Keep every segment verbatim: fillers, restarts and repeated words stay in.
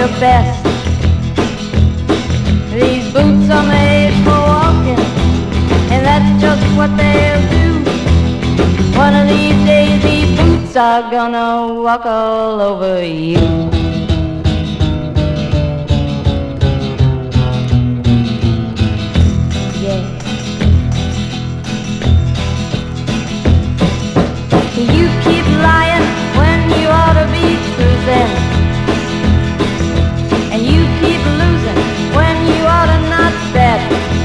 your best. These boots are made for walking, and that's just what they'll do. One of these days these boots are gonna walk all over you. Yeah. You keep lying when you ought to be truthing, and you keep losing when you ought to not bet.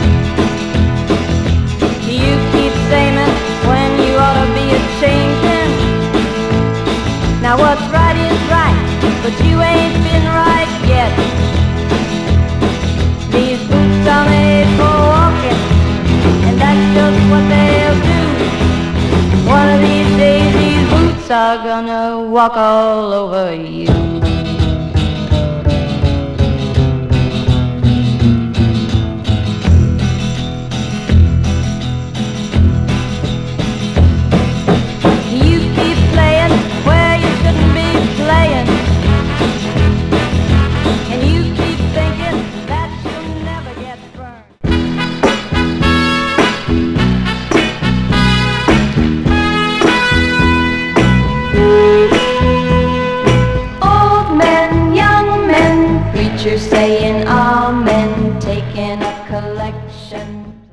You keep saying when you ought to be a-changing. Now what's right is right, but you ain't been right yet. These boots are made for walking, and that's just what they'll do. One of these days these boots are gonna walk all over you. Preacher saying amen, taking a collection.